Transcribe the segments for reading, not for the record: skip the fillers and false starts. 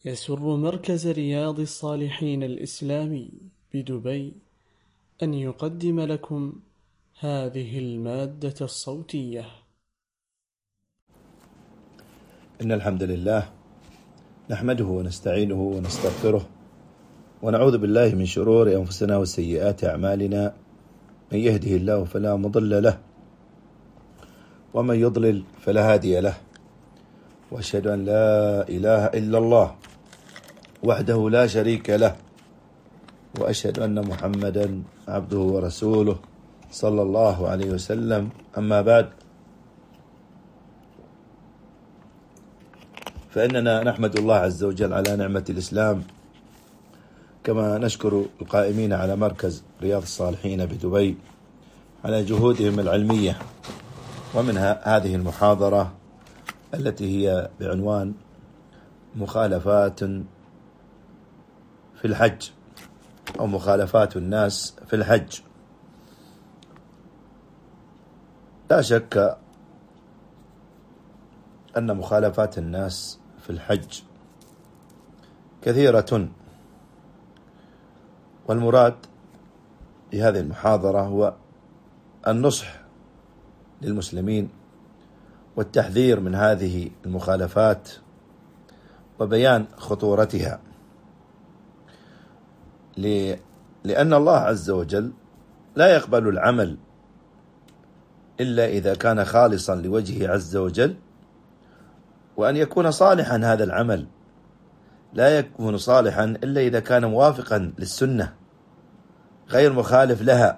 يسر مركز رياض الصالحين الإسلامي بدبي أن يقدم لكم هذه المادة الصوتية. إن الحمد لله نحمده ونستعينه ونستغفره ونعوذ بالله من شرور أنفسنا وسيئات أعمالنا، من يهده الله فلا مضل له ومن يضلل فلا هادي له، وأشهد أن لا إله إلا الله وحده لا شريك له، وأشهد أن محمدا عبده ورسوله صلى الله عليه وسلم. أما بعد، فإننا نحمد الله عز وجل على نعمة الإسلام، كما نشكر القائمين على مركز رياض الصالحين بدبي على جهودهم العلمية. ومنها هذه المحاضرة التي هي بعنوان مخالفات في الحج، أو مخالفات الناس في الحج. لا شك أن مخالفات الناس في الحج كثيرة، والمراد بهذه المحاضرة هو النصح للمسلمين والتحذير من هذه المخالفات وبيان خطورتها، لأن الله عز وجل لا يقبل العمل إلا إذا كان خالصا لوجهه عز وجل، وأن يكون صالحا هذا العمل لا يكون صالحا إلا إذا كان موافقا للسنة غير مخالف لها.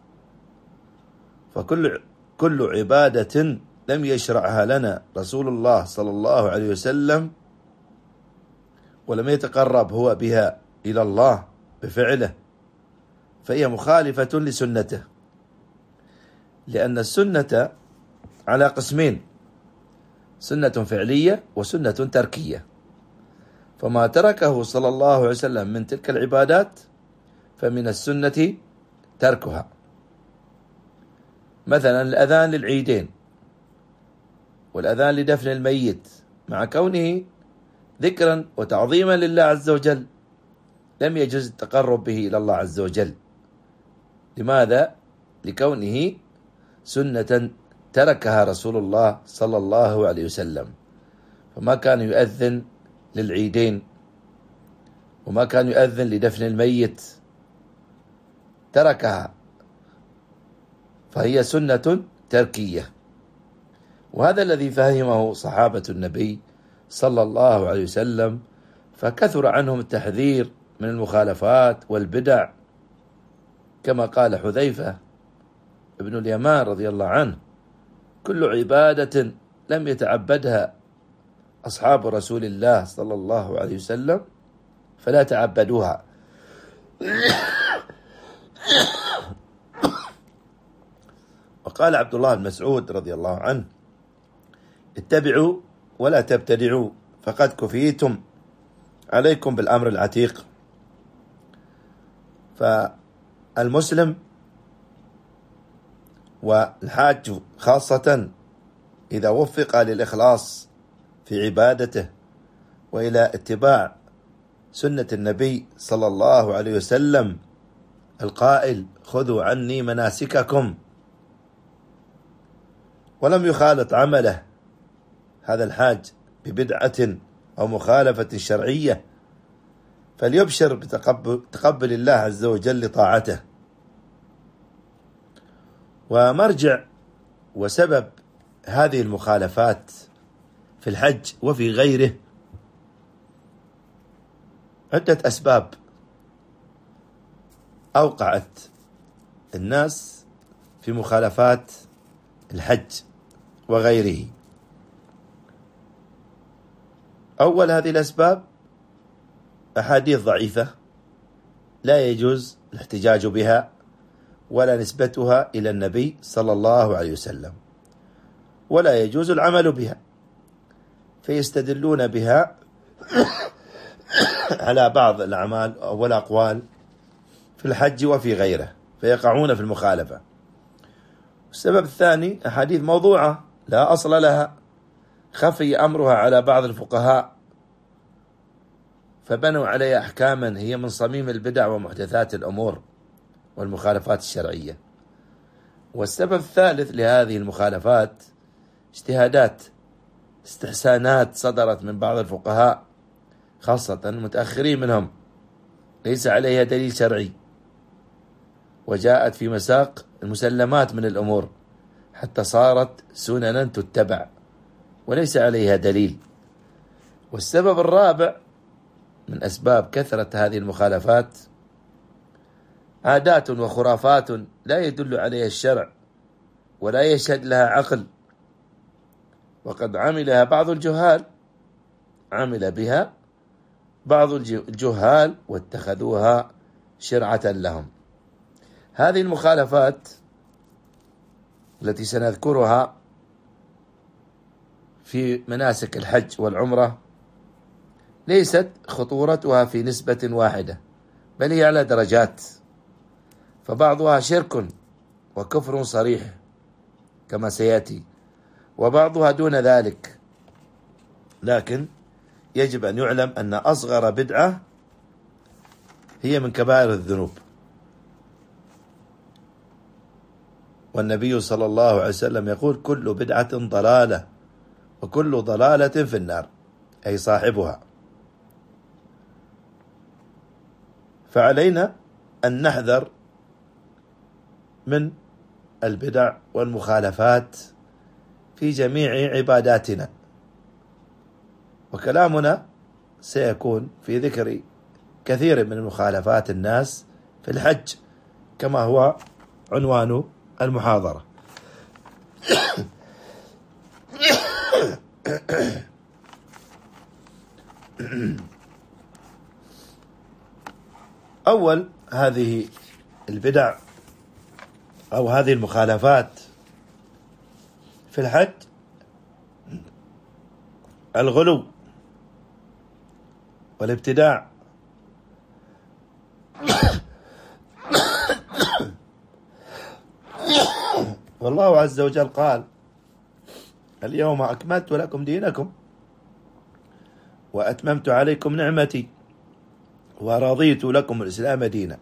فكل عبادة لم يشرعها لنا رسول الله صلى الله عليه وسلم ولم يتقرب هو بها إلى الله بفعله، فهي مخالفة لسنته، لأن السنة على قسمين: سنة فعلية وسنة تركية. فما تركه صلى الله عليه وسلم من تلك العبادات فمن السنة تركها، مثلا الأذان للعيدين والأذان لدفن الميت، مع كونه ذكرا وتعظيما لله عز وجل لم يجوز التقرب به إلى الله عز وجل. لماذا؟ لكونه سنة تركها رسول الله صلى الله عليه وسلم، فما كان يؤذن للعيدين وما كان يؤذن لدفن الميت، تركها، فهي سنة تركية. وهذا الذي فهمه صحابة النبي صلى الله عليه وسلم، فكثر عنهم التحذير من المخالفات والبدع، كما قال حذيفة ابن اليمان رضي الله عنه: كل عبادة لم يتعبدها أصحاب رسول الله صلى الله عليه وسلم فلا تعبدوها. وقال عبد الله بن مسعود رضي الله عنه: اتبعوا ولا تبتدعوا فقد كفيتم، عليكم بالأمر العتيق. فالمسلم والحاج خاصة إذا وفق للإخلاص في عبادته وإلى اتباع سنة النبي صلى الله عليه وسلم القائل: خذوا عني مناسككم، ولم يخالط عمله هذا الحاج ببدعة أو مخالفة شرعية، فليبشر بتقبل الله عز وجل لطاعته. ومرجع وسبب هذه المخالفات في الحج وفي غيره عدة أسباب أوقعت الناس في مخالفات الحج وغيره. أول هذه الأسباب أحاديث ضعيفة لا يجوز الاحتجاج بها ولا نسبتها إلى النبي صلى الله عليه وسلم، ولا يجوز العمل بها، فيستدلون بها على بعض الأعمال والأقوال في الحج وفي غيره، فيقعون في المخالفة. السبب الثاني أحاديث موضوعة لا أصل لها، خفي أمرها على بعض الفقهاء فبنوا عليها أحكاما هي من صميم البدع ومحدثات الأمور والمخالفات الشرعية. والسبب الثالث لهذه المخالفات اجتهادات، استحسانات صدرت من بعض الفقهاء خاصة المتأخرين منهم ليس عليها دليل شرعي، وجاءت في مساق المسلمات من الأمور حتى صارت سننا تتبع وليس عليها دليل. والسبب الرابع من أسباب كثرة هذه المخالفات عادات وخرافات لا يدل عليها الشرع ولا يشهد لها عقل، وقد عمل بها بعض الجهال واتخذوها شرعة لهم. هذه المخالفات التي سنذكرها في مناسك الحج والعمرة ليست خطورتها في نسبة واحدة، بل هي على درجات، فبعضها شرك وكفر صريح كما سيأتي، وبعضها دون ذلك. لكن يجب أن يعلم أن أصغر بدعة هي من كبائر الذنوب، والنبي صلى الله عليه وسلم يقول: كل بدعة ضلالة وكل ضلالة في النار، أي صاحبها. فعلينا أن نحذر من البدع والمخالفات في جميع عباداتنا، وكلامنا سيكون في ذكر كثير من مخالفات الناس في الحج كما هو عنوان المحاضرة. أول هذه البدع أو هذه المخالفات في الحج الغلو والابتداع. والله عز وجل قال: اليوم أكملت لكم دينكم وأتممت عليكم نعمتي ورضيت لكم الإسلام دينا.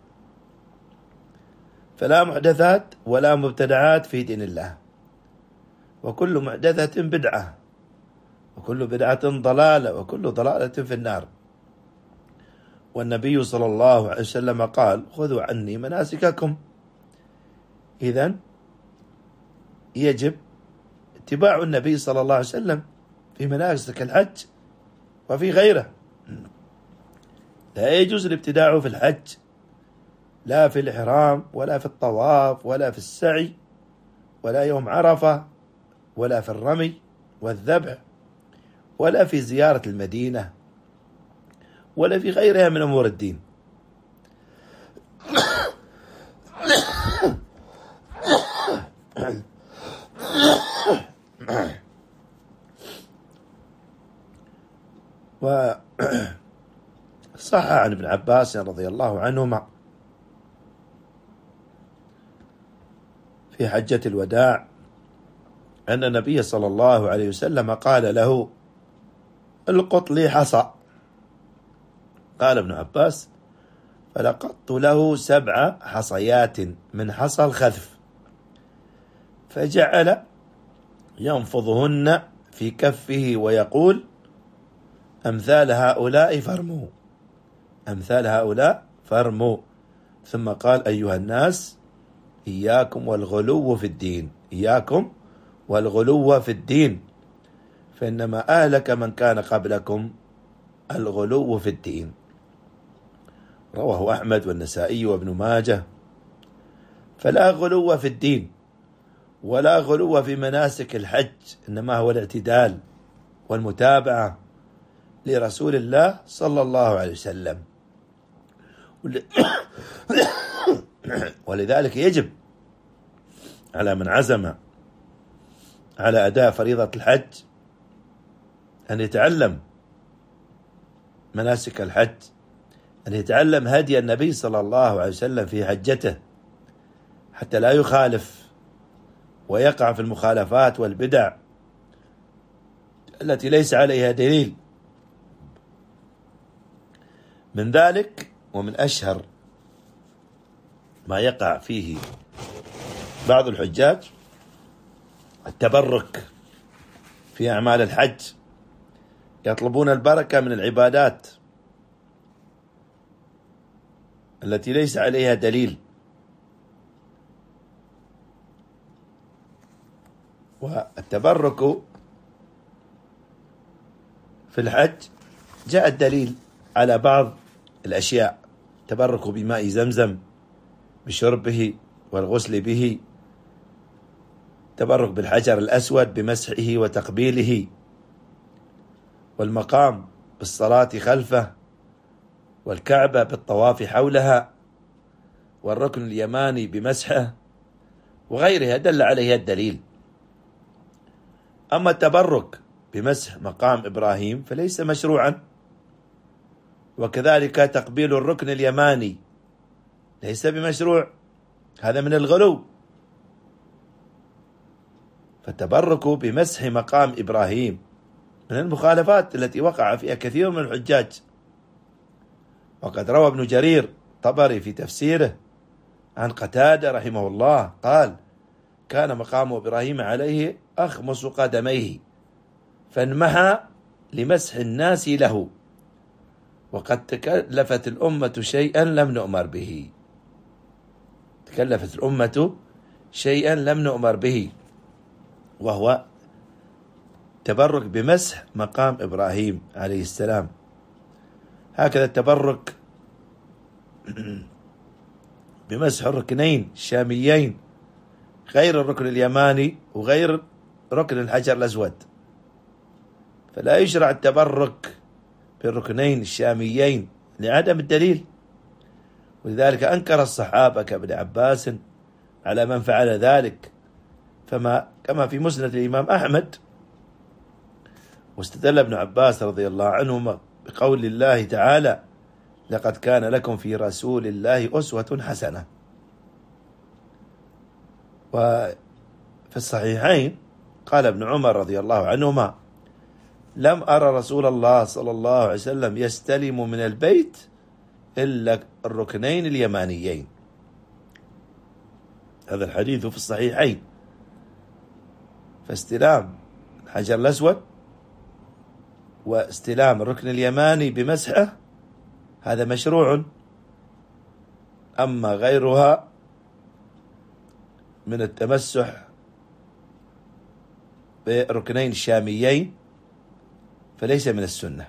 فلا محدثات ولا مبتدعات في دين الله، وكل محدثة بدعة وكل بدعة ضلالة وكل ضلالة في النار. والنبي صلى الله عليه وسلم قال: خذوا عني مناسككم. إذن يجب اتباع النبي صلى الله عليه وسلم في مناسك الحج وفي غيره. لا يجوز الابتداع في الحج، لا في الإحرام ولا في الطواف ولا في السعي ولا يوم عرفة ولا في الرمي والذبح ولا في زيارة المدينة ولا في غيرها من أمور الدين. وصح عن ابن عباس رضي الله عنهما في حجة الوداع أن النبي صلى الله عليه وسلم قال له: القط لي حصى. قال ابن عباس: فلقطت له 7 حصيات من حصى الخذف، فجعل ينفضهن في كفه ويقول: أمثال هؤلاء فارموا، أمثال هؤلاء فارموا. ثم قال: أيها الناس، إياكم والغلو في الدين، إياكم والغلو في الدين، فإنما أهلك من كان قبلكم الغلو في الدين. رواه أحمد والنسائي وابن ماجه. فلا غلو في الدين ولا غلو في مناسك الحج، إنما هو الاعتدال والمتابعة لرسول الله صلى الله عليه وسلم. ولذلك يجب على من عزم على أداء فريضة الحج أن يتعلم مناسك الحج، أن يتعلم هدي النبي صلى الله عليه وسلم في حجته، حتى لا يخالف ويقع في المخالفات والبدع التي ليس عليها دليل. من ذلك ومن أشهر ما يقع فيه بعض الحجاج التبرك في أعمال الحج، يطلبون البركة من العبادات التي ليس عليها دليل. والتبرك في الحج جاء الدليل على بعض الأشياء: التبرك بماء زمزم بشربه والغسل به، التبرك بالحجر الأسود بمسحه وتقبيله، والمقام بالصلاة خلفه، والكعبة بالطواف حولها، والركن اليماني بمسحه، وغيرها دل عليها الدليل. أما التبرك بمسح مقام إبراهيم فليس مشروعا، وكذلك تقبيل الركن اليماني ليس بمشروع، هذا من الغلو. فالتبرك بمسح مقام إبراهيم من المخالفات التي وقع فيها كثير من الحجاج. وقد روى ابن جرير طبري في تفسيره عن قتادة رحمه الله قال: كان مقام إبراهيم عليه أخمص قدميه فانمحى لمسح الناس له، وقد تكلفت الأمة شيئا لم نؤمر به. تكلفت الأمة شيئا لم نؤمر به، وهو تبرك بمسح مقام إبراهيم عليه السلام. هكذا التبرك بمسح الركنين الشاميين غير الركن اليماني وغير ركن الحجر الأسود، فلا يشرع التبرك بالركنين الشاميين لعدم الدليل. ولذلك أنكر الصحابة كابن عباس على من فعل ذلك، كما في مسند الإمام أحمد. واستدل ابن عباس رضي الله عنهما بقول الله تعالى: لقد كان لكم في رسول الله أسوة حسنة. وفي الصحيحين قال ابن عمر رضي الله عنهما: لم أرى رسول الله صلى الله عليه وسلم يستلم من البيت إلا الركنين اليمانيين. هذا الحديث في الصحيحين. فاستلام الحجر الأسود واستلام الركن اليماني بمسحه هذا مشروع. أما غيرها من التمسح بركنين شاميين فليس من السنة.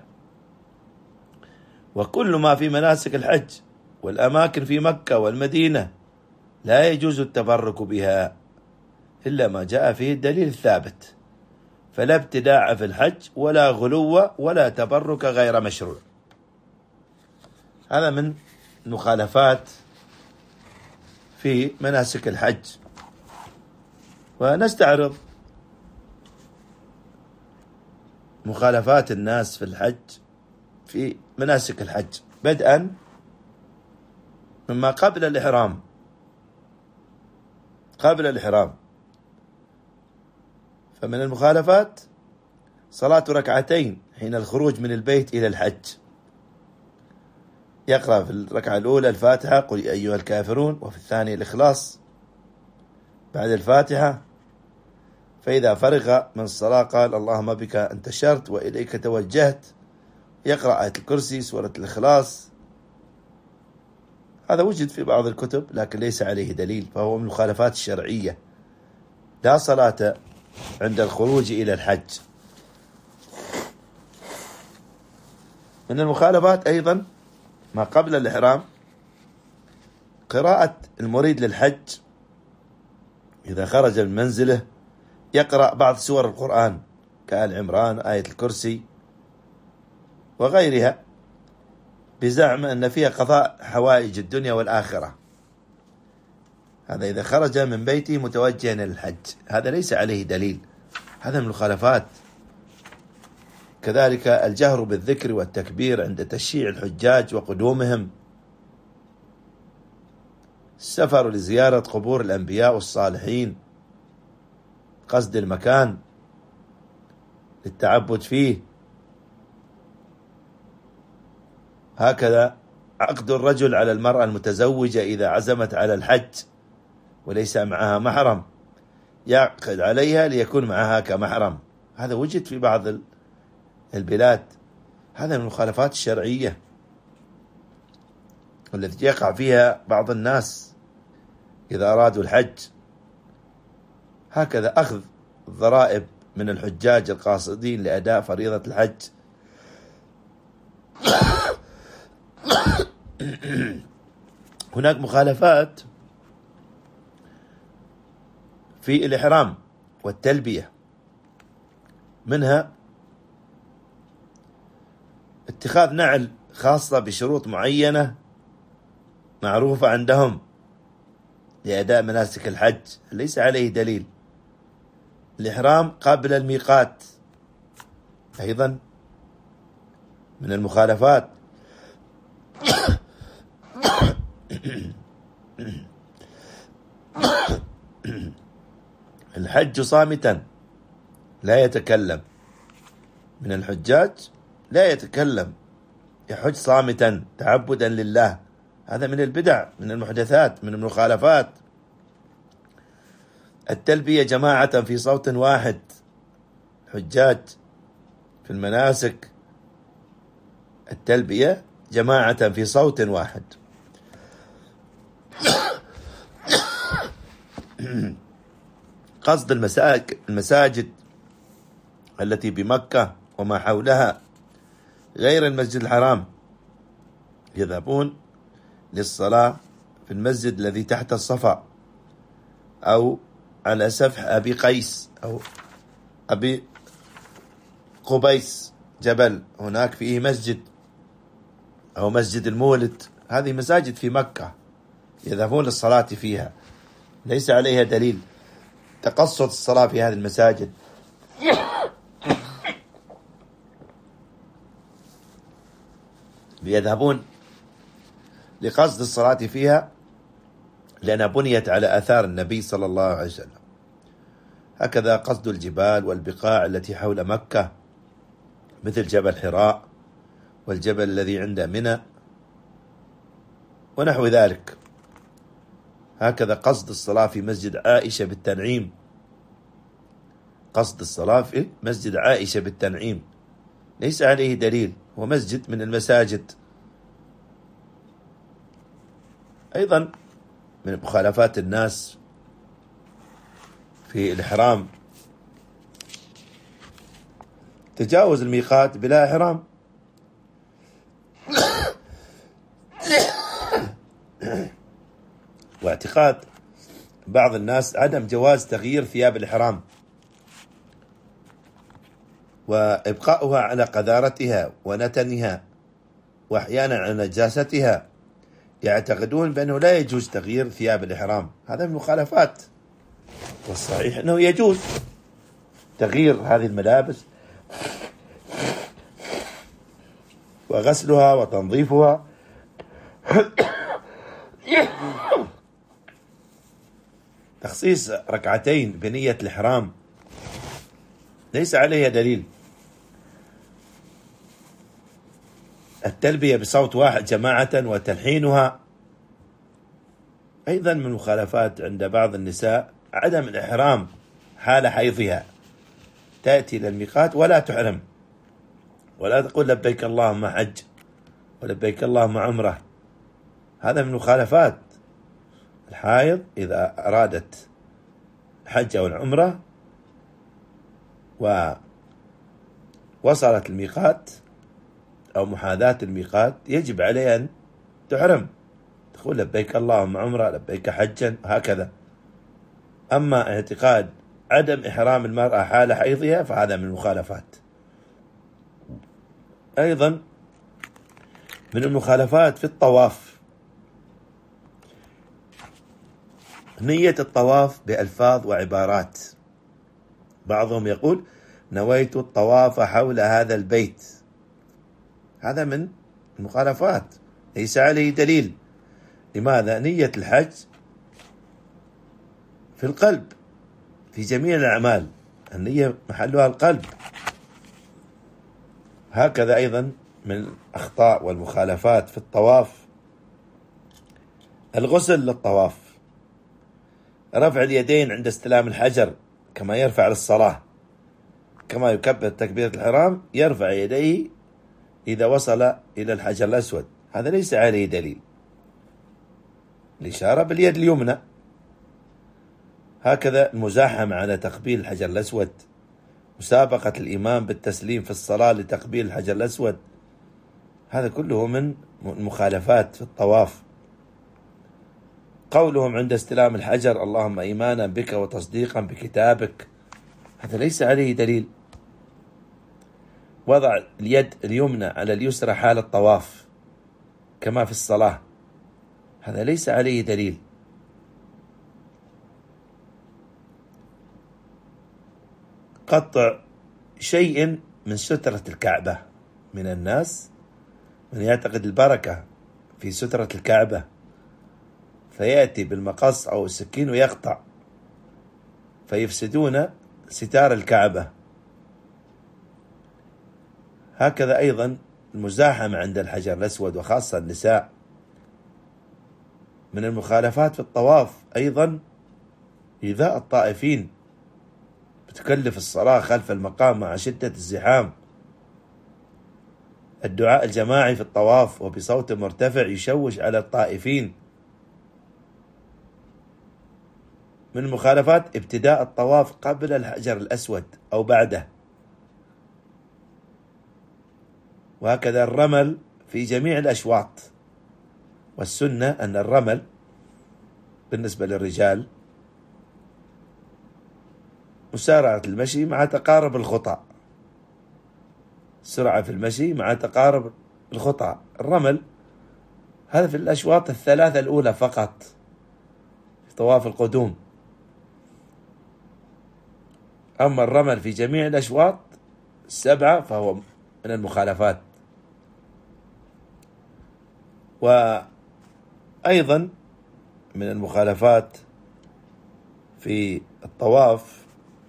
وكل ما في مناسك الحج والأماكن في مكة والمدينة لا يجوز التبرك بها إلا ما جاء فيه الدليل الثابت، فلا ابتداع في الحج ولا غلو ولا تبرك غير مشروع. هذا من مخالفات في مناسك الحج. ونستعرض مخالفات الناس في الحج في مناسك الحج، بدءا مما قبل الإحرام. قبل الإحرام فمن المخالفات صلاة ركعتين حين الخروج من البيت إلى الحج. يقرأ في الركعة الأولى الفاتحة قل يا أيها الكافرون، وفي الثانية الإخلاص بعد الفاتحة. فإذا فرغ من الصلاة قال اللهم بك انتشرت وإليك توجهت، يقرأ آية الكرسي سورة الإخلاص. هذا وجد في بعض الكتب لكن ليس عليه دليل، فهو من المخالفات الشرعية. لا صلاة عند الخروج إلى الحج. من المخالفات أيضا ما قبل الإحرام قراءة المريد للحج إذا خرج من منزله يقرأ بعض سور القرآن كآل عمران، آية الكرسي وغيرها، بزعم أن فيها قضاء حوائج الدنيا والآخرة. هذا إذا خرج من بيته متوجها إلى الحج، هذا ليس عليه دليل، هذا من المخالفات. كذلك الجهر بالذكر والتكبير عند تشييع الحجاج وقدومهم، السفر لزيارة قبور الأنبياء والصالحين، قصد المكان للتعبد فيه، هكذا عقد الرجل على المرأة المتزوجة إذا عزمت على الحج وليس معها محرم، يعقد عليها ليكون معها كمحرم. هذا وجد في بعض البلاد. هذا من المخالفات الشرعية التي يقع فيها بعض الناس إذا أرادوا الحج. هكذا أخذ الضرائب من الحجاج القاصدين لأداء فريضة الحج. هناك مخالفات في الإحرام والتلبية، منها اتخاذ نعل خاصة بشروط معينة معروفة عندهم لأداء مناسك الحج ليس عليه دليل. الإحرام قبل الميقات أيضا من المخالفات. الحج صامتا لا يتكلم، من الحجاج لا يتكلم، يحج صامتا تعبدا لله. هذا من البدع، من المحدثات، من المخالفات. التلبية جماعة في صوت واحد، حجاج في المناسك التلبية جماعة في صوت واحد. قصد المساجد التي بمكة وما حولها غير المسجد الحرام، يذهبون للصلاة في المسجد الذي تحت الصفا أو على سفح أبي قيس أو أبي قبيس جبل، هناك فيه مسجد، أو مسجد المولد. هذه مساجد في مكة يذهبون للصلاة فيها، ليس عليها دليل تقصد الصلاة في هذه المساجد. يذهبون لقصد الصلاة فيها لأنها بنيت على آثار النبي صلى الله عليه وسلم. هكذا قصد الجبال والبقاع التي حول مكة مثل جبل حراء والجبل الذي عند منى ونحو ذلك. هكذا قصد الصلاة في مسجد عائشة بالتنعيم، قصد الصلاة في مسجد عائشة بالتنعيم ليس عليه دليل، ومسجد من المساجد. أيضا من مخالفات الناس في الإحرام تجاوز الميقات بلا إحرام. واعتقاد بعض الناس عدم جواز تغيير ثياب الإحرام وإبقاؤها على قذارتها ونتنها وأحيانا على نجاستها. يعتقدون بأنه لا يجوز تغيير ثياب الإحرام، هذا من المخالفات. والصحيح أنه يجوز تغيير هذه الملابس وغسلها وتنظيفها. تخصيص ركعتين بنية الإحرام ليس عليها دليل. التلبية بصوت واحد جماعة وتلحينها أيضا من المخالفات. عند بعض النساء عدم الإحرام حال حيضها، تأتي إلى الميقات ولا تحرم ولا تقول لبيك اللهم حج ولبيك اللهم عمره. هذا من المخالفات. الحائض إذا أرادت الحج أو العمرة ووصلت الميقات أو محاذاة الميقات يجب عليها أن تحرم، تقول لبيك اللهم عمره لبيك حجا هكذا. أما اعتقاد عدم إحرام المرأة حال حيضها فهذا من المخالفات. أيضا من المخالفات في الطواف نية الطواف بألفاظ وعبارات. بعضهم يقول نويت الطواف حول هذا البيت، هذا من المخالفات ليس عليه دليل. لماذا؟ نية الحج في القلب في جميع الأعمال، النية محلها القلب. هكذا أيضا من الأخطاء والمخالفات في الطواف الغسل للطواف، رفع اليدين عند استلام الحجر كما يرفع للصلاة، كما يكبر تكبيرة الحرام يرفع يديه إذا وصل إلى الحجر الأسود، هذا ليس عليه دليل. الإشارة باليد اليمنى. هكذا المزاحمة على تقبيل الحجر الأسود، مسابقة الإمام بالتسليم في الصلاة لتقبيل الحجر الأسود، هذا كله من المخالفات في الطواف. قولهم عند استلام الحجر اللهم إيمانا بك وتصديقا بكتابك، هذا ليس عليه دليل. وضع اليد اليمنى على اليسرى حال الطواف كما في الصلاة، هذا ليس عليه دليل. قطع شيء من سترة الكعبة، من الناس من يعتقد البركة في سترة الكعبة فيأتي بالمقص أو السكين ويقطع فيفسدون ستار الكعبة. هكذا أيضا المزاحمة عند الحجر الأسود وخاصة النساء من المخالفات في الطواف. أيضا إيذاء الطائفين، بتكلف الصلاة خلف المقام مع شدة الزحام. الدعاء الجماعي في الطواف وبصوت مرتفع يشوش على الطائفين. من المخالفات ابتداء الطواف قبل الحجر الأسود أو بعده، وهكذا الرمل في جميع الأشواط. والسنة أن الرمل بالنسبة للرجال مسارعة المشي مع تقارب الخطى، سرعة في المشي مع تقارب الخطى. الرمل هذا في الأشواط الثلاثة الأولى فقط في طواف القدوم، أما الرمل في جميع الأشواط السبعة فهو من المخالفات. وأيضا من المخالفات في الطواف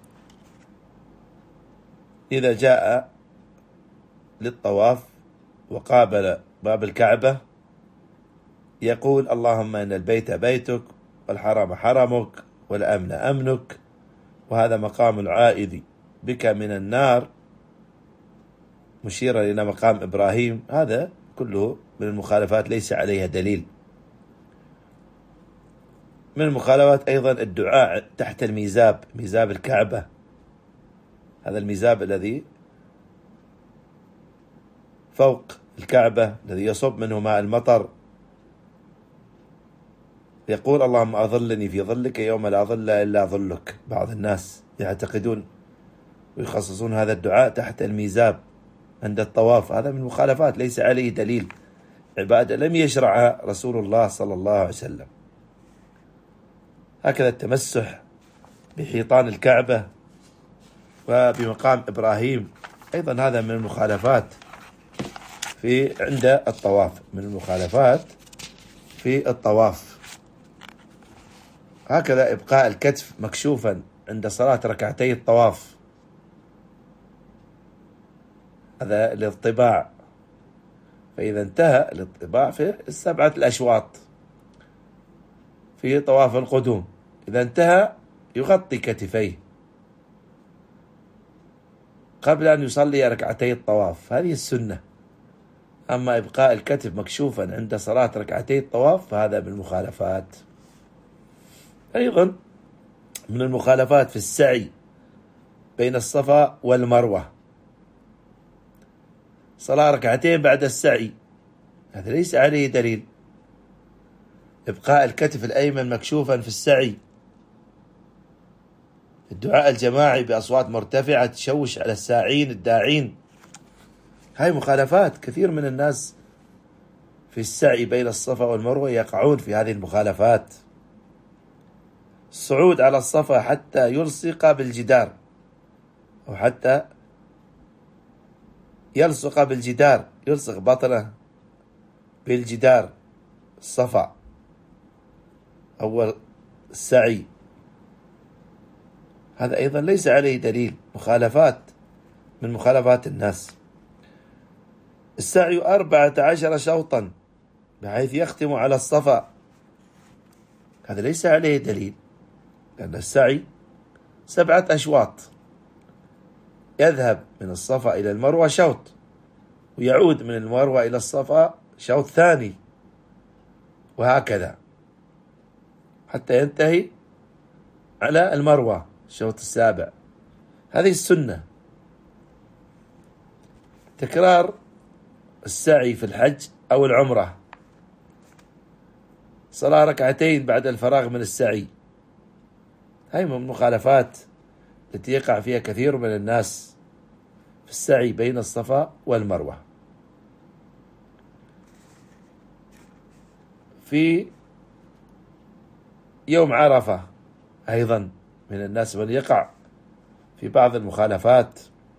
إذا جاء للطواف وقابل باب الكعبة يقول اللهم إن البيت بيتك والحرم حرمك والأمن أمنك وهذا مقام العائذ بك من النار، مشيرا إلى مقام إبراهيم. هذا كله من المخالفات ليس عليها دليل. من المخالفات أيضا الدعاء تحت الميزاب، ميزاب الكعبة، هذا الميزاب الذي فوق الكعبة الذي يصب منه ماء المطر، يقول اللهم أظلني في ظلك يوم لا ظل إلا ظلك. بعض الناس يعتقدون ويخصصون هذا الدعاء تحت الميزاب عند الطواف، هذا من المخالفات ليس عليه دليل، عبادة لم يشرعها رسول الله صلى الله عليه وسلم. هكذا التمسح بحيطان الكعبة وبمقام إبراهيم أيضا هذا من المخالفات في عند الطواف، من المخالفات في الطواف. هكذا إبقاء الكتف مكشوفا عند صلاة ركعتي الطواف، هذا الاضطباع، فإذا انتهى الاضطباع في السبعة الأشواط في طواف القدوم، إذا انتهى يغطي كتفيه قبل أن يصلي ركعتي الطواف، هذه السنة. أما إبقاء الكتف مكشوفا عند صلاة ركعتي الطواف فهذا من المخالفات. أيضا من المخالفات في السعي بين الصفا والمروة، صلاة ركعتين بعد السعي، هذا ليس عليه دليل. إبقاء الكتف الأيمن مكشوفا في السعي، الدعاء الجماعي بأصوات مرتفعة تشوش على الساعين الداعين، هاي مخالفات. كثير من الناس في السعي بين الصفا والمروة يقعون في هذه المخالفات. الصعود على الصفا حتى يلصق بالجدار أو حتى يلصق بالجدار، يلصق بطنه بالجدار الصفا أول السعي، هذا أيضا ليس عليه دليل، مخالفات من مخالفات الناس. السعي 14 شوطا بحيث يختم على الصفا، هذا ليس عليه دليل، لأن السعي 7 أشواط، يذهب من الصفا إلى المروة شوط، ويعود من المروة إلى الصفا شوط ثاني، وهكذا حتى ينتهي على المروة الشوط السابع. هذه السنة. تكرار السعي في الحج أو العمرة، صلاة ركعتين بعد الفراغ من السعي، هاي من المخالفات التي يقع فيها كثير من الناس في السعي بين الصفا والمروة. في يوم عرفة أيضا من الناس من يقع في بعض المخالفات،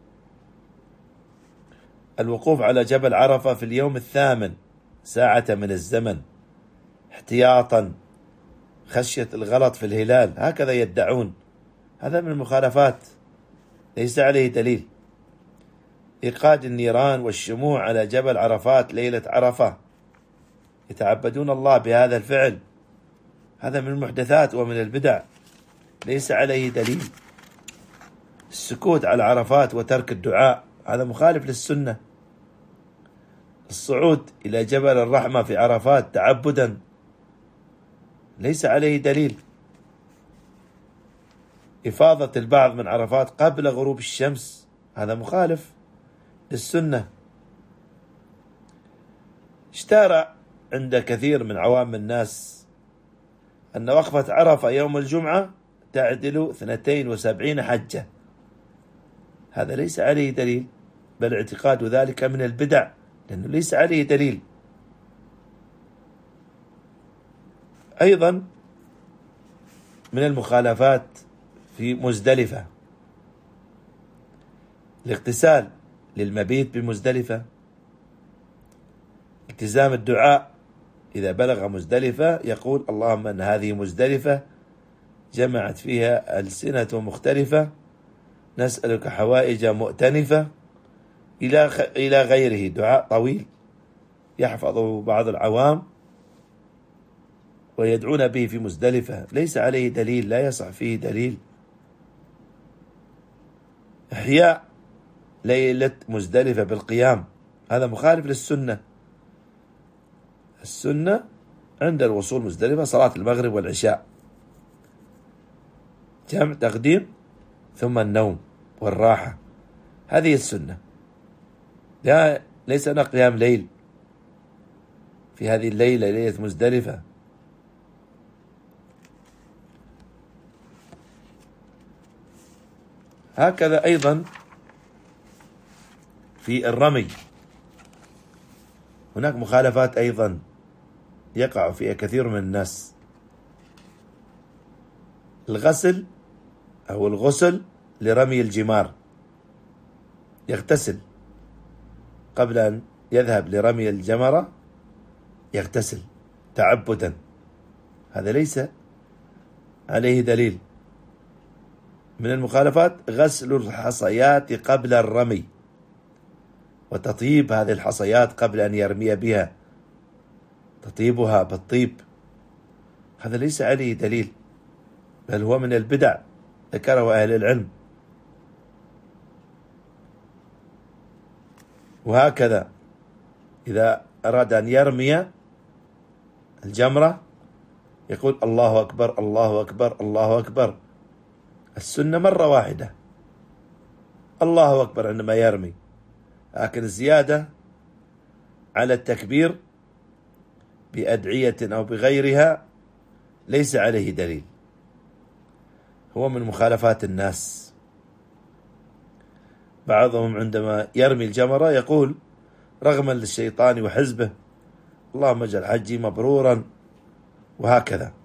الوقوف على جبل عرفة في اليوم 8 ساعة من الزمن احتياطا خشية الغلط في الهلال، هكذا يدعون. هذا من المخالفات ليس عليه دليل. إيقاد النيران والشموع على جبل عرفات ليلة عرفة، يتعبدون الله بهذا الفعل، هذا من المحدثات ومن البدع، ليس عليه دليل. السكوت على عرفات وترك الدعاء، هذا مخالف للسنة. الصعود إلى جبل الرحمة في عرفات تعبدا، ليس عليه دليل. إفاضة البعض من عرفات قبل غروب الشمس، هذا مخالف للسنة. اشتهر عند كثير من عوام الناس أن وقفة عرفة يوم الجمعة تعدل 72 حجة، هذا ليس عليه دليل، بل اعتقاد ذلك من البدع، لأنه ليس عليه دليل. أيضا من المخالفات في مزدلفة الاغتسال للمبيت بمزدلفة، التزام الدعاء إذا بلغ مزدلفة، يقول اللهم أن هذه مزدلفة جمعت فيها ألسنة مختلفة، نسألك حوائج مؤتنفة، إلى غيره، دعاء طويل يحفظه بعض العوام ويدعون به في مزدلفة، ليس عليه دليل، لا يصح فيه دليل. إحياء ليلة مزدلفة بالقيام، هذا مخالف للسنة. السنة عند الوصول مزدلفة صلاة المغرب والعشاء، جمع تقديم ثم النوم والراحة، هذه السنة. ليس لنا قيام ليل في هذه الليلة، ليلة مزدلفة. هكذا أيضا في الرمي، هناك مخالفات أيضا يقع فيها كثير من الناس. الغسل أو الغسل لرمي الجمار، يغتسل قبل أن يذهب لرمي الجمرة، يغتسل تعبدا، هذا ليس عليه دليل. من المخالفات غسل الحصيات قبل الرمي وتطيب هذه الحصيات قبل أن يرمي بها، تطيبها بالطيب، هذا ليس عليه دليل، بل هو من البدع ذكره أهل العلم. وهكذا إذا أراد أن يرمي الجمرة يقول الله أكبر الله أكبر الله أكبر، السنة مرة واحدة الله أكبر عندما يرمي، لكن الزيادة على التكبير بأدعية أو بغيرها ليس عليه دليل، هو من مخالفات الناس. بعضهم عندما يرمي الجمرة يقول رغما للشيطان وحزبه اللهم اجعل حجي مبرورا، وهكذا.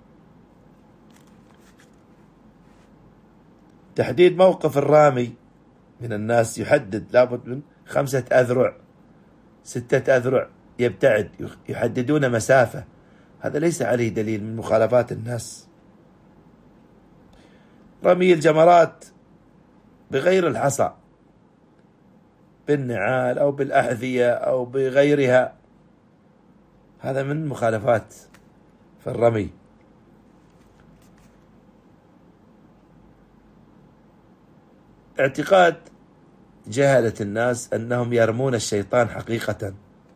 تحديد موقف الرامي من الناس، يحدد لابد من 5 أذرع 6 أذرع، يبتعد، يحددون مسافة، هذا ليس عليه دليل، من مخالفات الناس. رمي الجمرات بغير الحصى، بالنعال أو بالأحذية أو بغيرها، هذا من مخالفات في الرمي. اعتقاد جهلة الناس أنهم يرمون الشيطان حقيقة،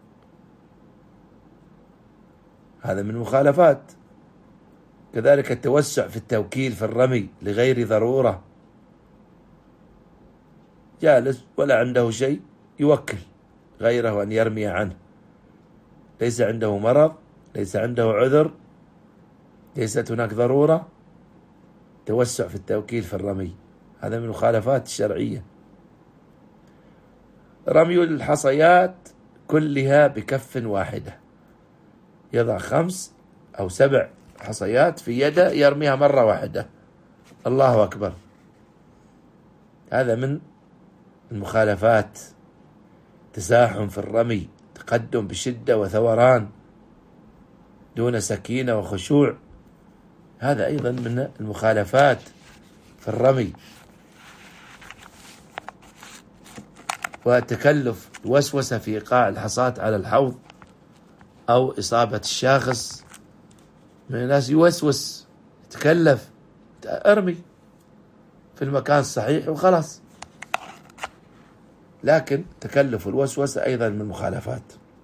هذا من مخالفات. كذلك التوسع في التوكيل في الرمي لغير ضرورة، جالس ولا عنده شيء يوكل غيره أن يرمي عنه، ليس عنده مرض، ليس عنده عذر، ليست هناك ضرورة، توسع في التوكيل في الرمي، هذا من المخالفات الشرعية. رمي الحصيات كلها بكف واحدة، يضع 5 أو 7 حصيات في يده يرميها مرة واحدة، الله أكبر، هذا من المخالفات. تزاحم في الرمي، تقدم بشدة وثوران دون سكينة وخشوع، هذا أيضا من المخالفات في الرمي. وتكلف وسوسة في إيقاع الحصاة على الحوض أو إصابة الشاخص، من الناس يوسوس يتكلف، ارمي في المكان الصحيح وخلاص، لكن تكلف الوسوسة أيضا من المخالفات.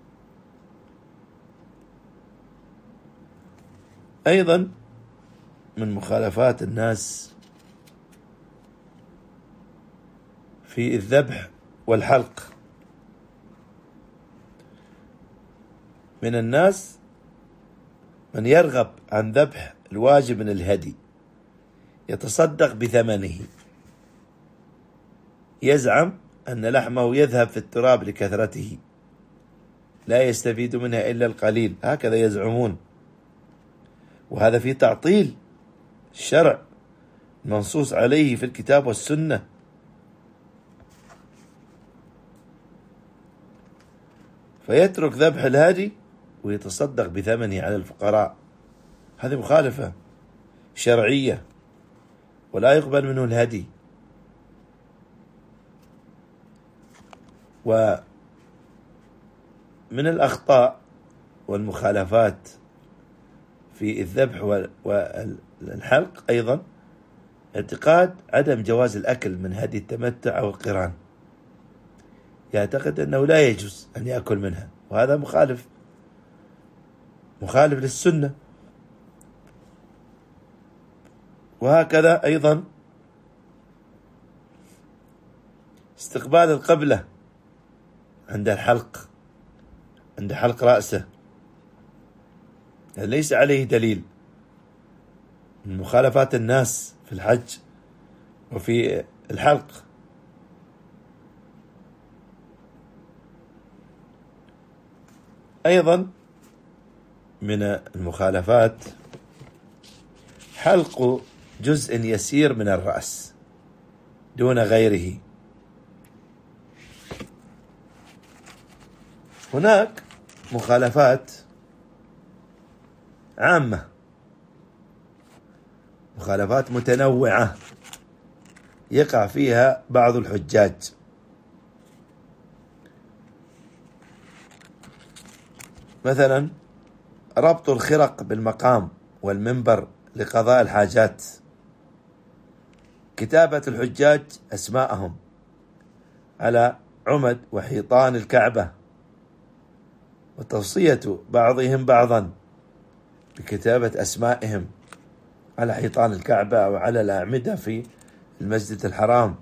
أيضا من مخالفات الناس في الذبح والحلق، من الناس من يرغب عن ذبح الواجب من الهدي، يتصدق بثمنه، يزعم أن لحمه يذهب في التراب لكثرته، لا يستفيد منها إلا القليل، هكذا يزعمون، وهذا في تعطيل الشرع المنصوص عليه في الكتاب والسنة. فيترك ذبح الهدي ويتصدق بثمنه على الفقراء، هذه مخالفة شرعية ولا يقبل منه الهدي. ومن الأخطاء والمخالفات في الذبح والحلق أيضا اعتقاد عدم جواز الأكل من هدي التمتع أو القران، يعتقد أنه لا يجوز أن يأكل منها، وهذا مخالف للسنة. وهكذا أيضا استقبال القبلة عند الحلق، عند حلق رأسه، ليس عليه دليل، من مخالفات الناس في الحج وفي الحلق. أيضا من المخالفات حلق جزء يسير من الرأس دون غيره. هناك مخالفات عامة، مخالفات متنوعة يقع فيها بعض الحجاج، مثلا ربط الخرق بالمقام والمنبر لقضاء الحاجات، كتابة الحجاج أسماءهم على عمد وحيطان الكعبة، وتوصية بعضهم بعضا بكتابة أسمائهم على حيطان الكعبة أو على الأعمدة في المسجد الحرام.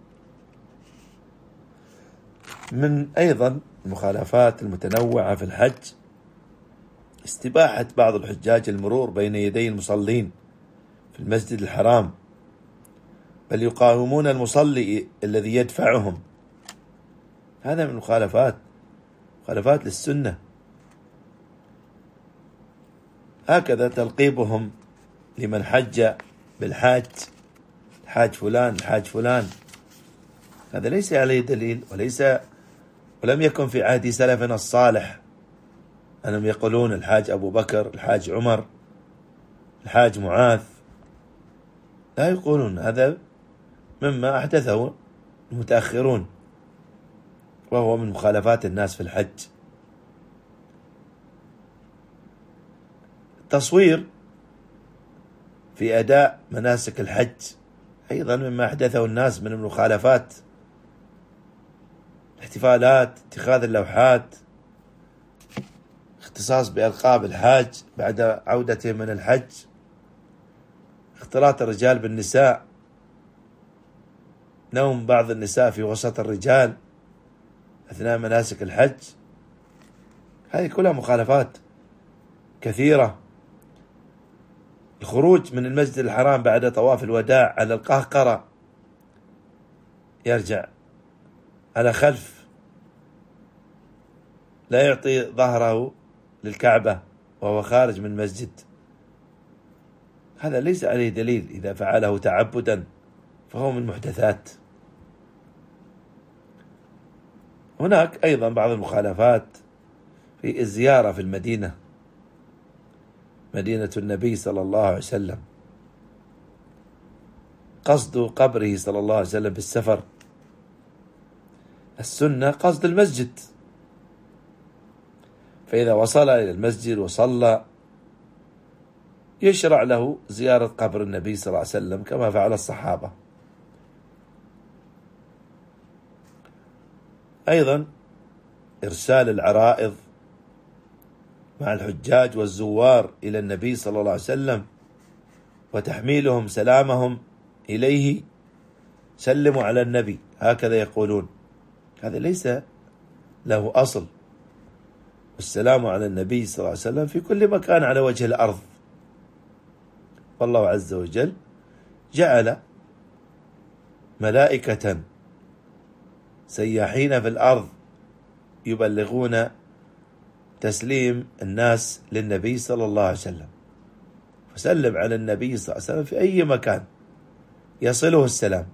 من أيضا المخالفات المتنوعة في الحج استباحة بعض الحجاج المرور بين يدي المصلين في المسجد الحرام، بل يقاومون المصلي الذي يدفعهم، هذا من المخالفات، مخالفات للسنة. هكذا تلقيبهم لمن حج بالحاج، الحاج فلان الحاج فلان، هذا ليس عليه دليل، ولم يكن في عهد سلفنا الصالح أنهم يقولون الحاج أبو بكر، الحاج عمر، الحاج معاذ، لا يقولون، هذا مما أحدثه المتأخرون. وهو من مخالفات الناس في الحج. التصوير في أداء مناسك الحج أيضا مما أحدثه الناس من المخالفات. الاحتفالات، اتخاذ اللوحات، اختصاص بألقاب الحاج بعد عودتهم من الحج، اختلاط الرجال بالنساء، نوم بعض النساء في وسط الرجال أثناء مناسك الحج، هذه كلها مخالفات كثيرة. الخروج من المسجد الحرام بعد طواف الوداع على القهقرة، يرجع على خلف، لا يعطي ظهره للكعبة وهو خارج من المسجد، هذا ليس عليه دليل. إذا فعله تعبدا فهو من المحدثات. هناك أيضا بعض المخالفات في الزيارة في المدينة، مدينة النبي صلى الله عليه وسلم، قصد قبره صلى الله عليه وسلم بالسفر. السنة قصد المسجد، فإذا وصل إلى المسجد وصلى يشرع له زيارة قبر النبي صلى الله عليه وسلم كما فعل الصحابة. أيضا إرسال العرائض مع الحجاج والزوار إلى النبي صلى الله عليه وسلم وتحميلهم سلامهم إليه، سلموا على النبي، هكذا يقولون، هذا ليس له أصل. والسلام على النبي صلى الله عليه وسلم في كل مكان على وجه الأرض، والله عز وجل جعل ملائكة سياحين في الأرض يبلغون تسليم الناس للنبي صلى الله عليه وسلم، فسلم على النبي صلى الله عليه وسلم في أي مكان يصله السلام.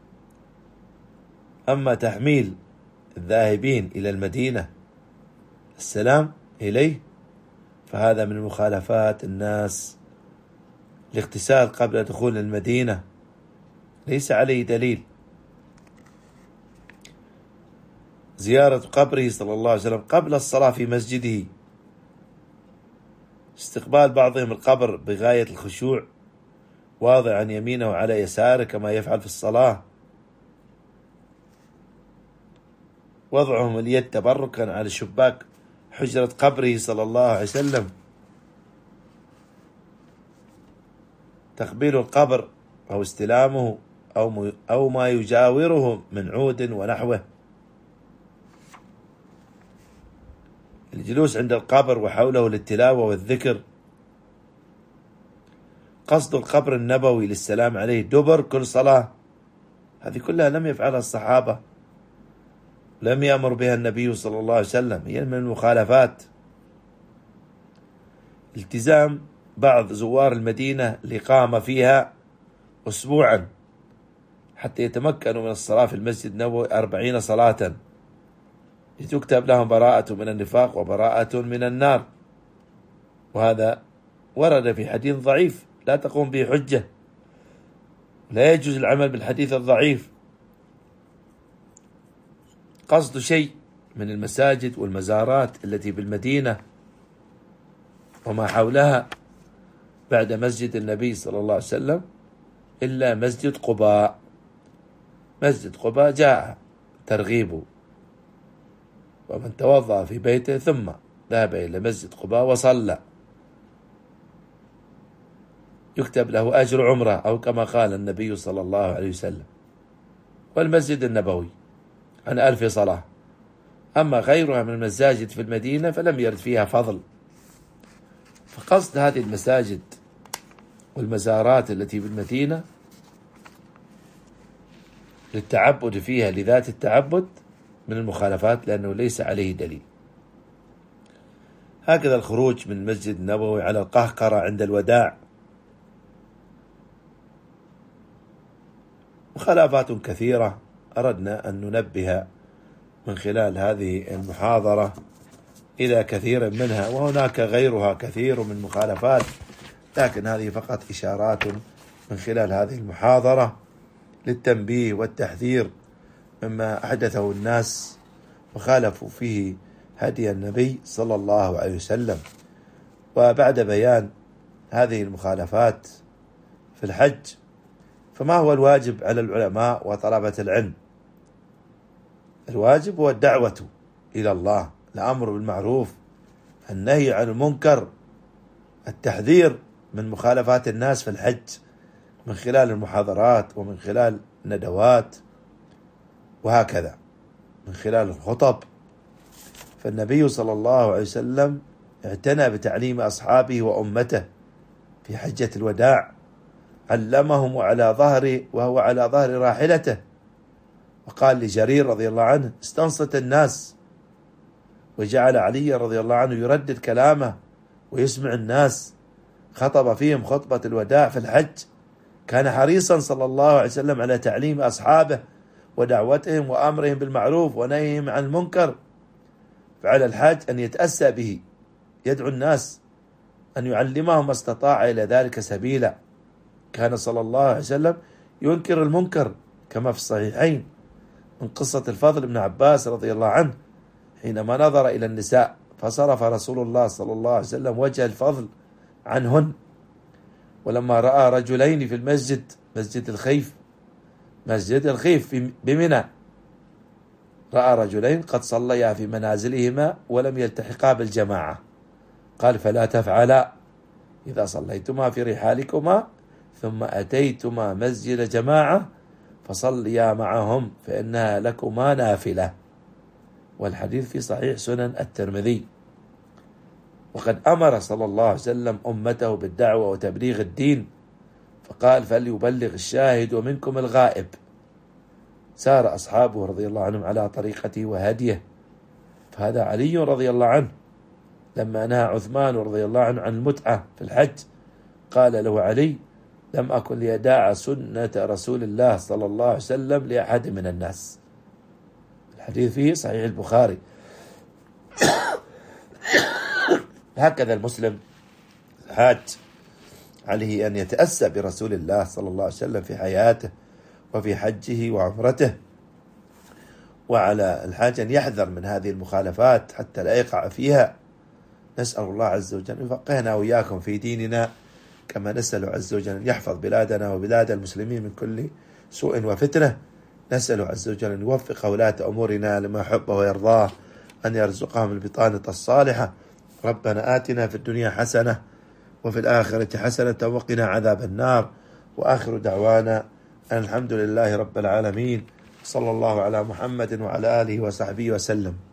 أما تحميل الذاهبين إلى المدينة السلام إليه فهذا من مخالفات الناس. الاغتسال قبل دخول المدينة ليس عليه دليل. زيارة قبره صلى الله عليه وسلم قبل الصلاة في مسجده، استقبال بعضهم القبر بغاية الخشوع، واضعا يمينه على يساره كما يفعل في الصلاة، وضعهم اليد تبركا على شباك حجرة قبره صلى الله عليه وسلم، تقبيل القبر أو استلامه أو ما يجاوره من عود ونحوه، الجلوس عند القبر وحوله للتلاوة والذكر، قصد القبر النبوي للسلام عليه دبر كل صلاة، هذه كلها لم يفعلها الصحابة، لم يأمر بها النبي صلى الله عليه وسلم، هي من المخالفات. التزام بعض زوار المدينة الإقامة فيها أسبوعا حتى يتمكنوا من الصلاة في المسجد النبوي 40 صلاة لتكتب لهم براءة من النفاق وبراءة من النار، وهذا ورد في حديث ضعيف لا تقوم به حجة، لا يجوز العمل بالحديث الضعيف. قصد شيء من المساجد والمزارات التي بالمدينة وما حولها بعد مسجد النبي صلى الله عليه وسلم إلا مسجد قباء. مسجد قباء جاء ترغيبه، ومن توضأ في بيته ثم ذهب إلى مسجد قباء وصلى يكتب له أجر عمره أو كما قال النبي صلى الله عليه وسلم. والمسجد النبوي عن 1000 صلاة. أما غيرها من المساجد في المدينة فلم يرد فيها فضل. فقصد هذه المساجد والمزارات التي بالمدينة للتعبد فيها لذات التعبد من المخالفات لأنه ليس عليه دليل. هكذا الخروج من المسجد النبوي على القهقرة عند الوداع، مخالفات كثيرة أردنا أن ننبه من خلال هذه المحاضرة إلى كثير منها، وهناك غيرها كثير من مخالفات، لكن هذه فقط إشارات من خلال هذه المحاضرة للتنبيه والتحذير مما أحدثه الناس وخالفوا فيه هدي النبي صلى الله عليه وسلم. وبعد بيان هذه المخالفات في الحج، فما هو الواجب على العلماء وطلبة العلم؟ الواجب هو الدعوة إلى الله، الأمر بالمعروف، النهي عن المنكر، التحذير من مخالفات الناس في الحج من خلال المحاضرات ومن خلال الندوات وهكذا من خلال الخطب. فالنبي صلى الله عليه وسلم اعتنى بتعليم أصحابه وأمته في حجة الوداع، علمهم وهو على ظهر راحلته، وقال لجرير رضي الله عنه: استنصت الناس، وجعل علي رضي الله عنه يردد كلامه ويسمع الناس. خطب فيهم خطبة الوداع في الحج. كان حريصا صلى الله عليه وسلم على تعليم أصحابه ودعوتهم وأمرهم بالمعروف ونهيهم عن المنكر. فعلى الحاج أن يتأسى به، يدعو الناس أن يعلمهم ما استطاع إلى ذلك سبيلا. كان صلى الله عليه وسلم ينكر المنكر كما في الصحيحين من قصة الفضل بن عباس رضي الله عنه حينما نظر إلى النساء فصرف رسول الله صلى الله عليه وسلم وجه الفضل عنهن. ولما رأى رجلين في المسجد، مسجد الخيف بمنى، رأى رجلين قد صليا في منازلهما ولم يلتحقا بالجماعة، قال: فلا تفعلا إذا صليتما في رحالكما ثم أتيتما مسجد جماعة فصليا معهم فإنها لكما نافلة. والحديث في صحيح سنن الترمذي. وقد أمر صلى الله عليه وسلم أمته بالدعوة وتبليغ الدين، فقال: فليبلغ الشاهد ومنكم الغائب. سار أصحابه رضي الله عنهم على طريقته وهديه. فهذا علي رضي الله عنه لما نهى عثمان رضي الله عنه عن المتعة في الحج، قال له علي: لم أكن ليداع سنة رسول الله صلى الله عليه وسلم لأحد من الناس. الحديث فيه صحيح البخاري. هكذا المسلم الحاج عليه أن يتأسى برسول الله صلى الله عليه وسلم في حياته وفي حجه وعمرته، وعلى الحاج أن يحذر من هذه المخالفات حتى لا يقع فيها. نسأل الله عز وجل أن يفقهنا وإياكم في ديننا، كما نسأل عز وجل أن يحفظ بلادنا وبلاد المسلمين من كل سوء وفتنة. نسأل عز وجل أن يوفق ولاة أمورنا لما يحب ويرضاه، أن يرزقهم البطانة الصالحة. ربنا آتنا في الدنيا حسنة وفي الآخرة حسنة وقنا عذاب النار. وآخر دعوانا أن الحمد لله رب العالمين، صلى الله على محمد وعلى آله وصحبه وسلم.